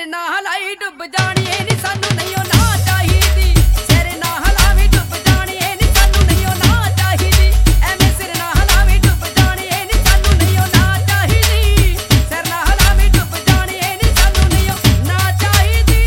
ਸਿਰ ਨਾ ਹਲਾਈ ਡੁੱਬ ਜਾਣੀ ਏ ਨੀ ਸਾਨੂੰ ਨਹੀਂ ਉਹ ਨਾ ਚਾਹੀਦੀ ਸਿਰ ਨਾ ਹਲਾਵੀ ਡੁੱਬ ਜਾਣੀ ਏ ਨੀ ਸਾਨੂੰ ਨਹੀਂ ਉਹ ਨਾ ਚਾਹੀਦੀ ਐਵੇਂ ਸਿਰ ਨਾ ਹਲਾਵੀ ਡੁੱਬ ਜਾਣੀ ਏ ਨੀ ਸਾਨੂੰ ਨਹੀਂ ਉਹ ਨਾ ਚਾਹੀਦੀ ਸਿਰ ਨਾ ਹਲਾਵੀ ਡੁੱਬ ਜਾਣੀ ਏ ਨੀ ਸਾਨੂੰ ਨਹੀਂ ਉਹ ਨਾ ਚਾਹੀਦੀ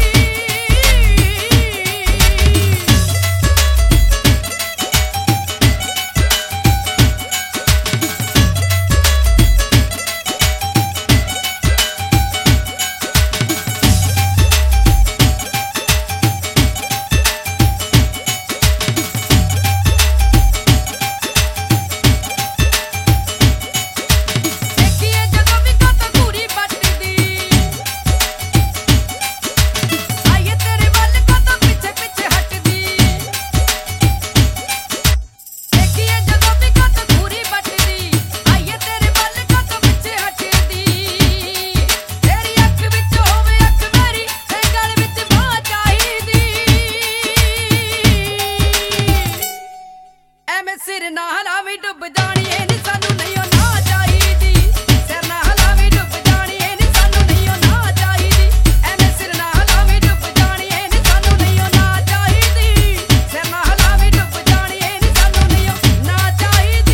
ਸਿਰ ਨਾ ਹਲਾਵੀ ਡੁੱਬ ਜਾਣੀ ਏ ਨੀ ਸਾਨੂੰ ਨਹੀਂ ਉਹ ਨਾ ਚਾਹੀਦੀ ਸਿਰ ਨਾ ਹਲਾਵੀ ਡੁੱਬ ਜਾਣੀ ਏ ਨੀ ਸਾਨੂੰ ਨਹੀਂ ਉਹ ਨਾ ਚਾਹੀਦੀ ਐਵੇਂ ਸਿਰ ਨਾ ਹਲਾਵੀ ਡੁੱਬ ਜਾਣੀ ਏ ਨੀ ਸਾਨੂੰ ਨਹੀਂ ਉਹ ਨਾ ਚਾਹੀਦੀ ਸਿਰ ਨਾ ਹਲਾਵੀ ਡੁੱਬ ਜਾਣੀ ਏ ਨੀ ਸਾਨੂੰ ਨਹੀਂ ਉਹ ਨਾ ਚਾਹੀਦੀ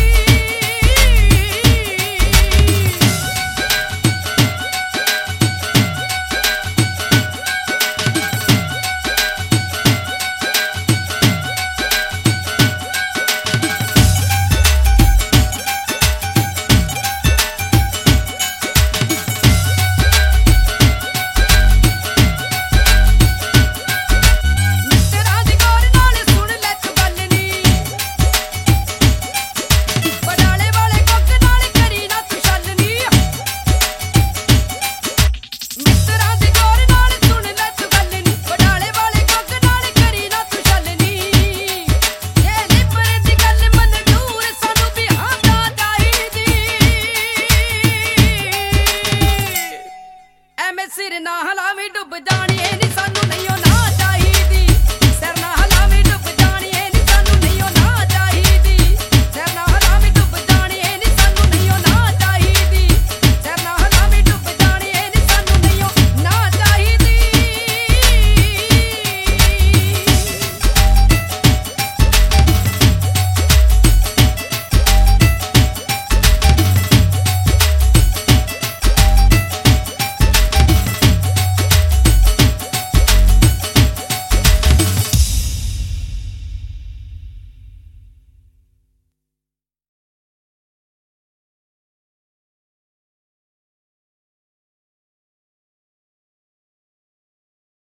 ਸਿਰ ਨਾ ਹਲਾਵੀ ਡੁੱਬ ਜਾਣੀ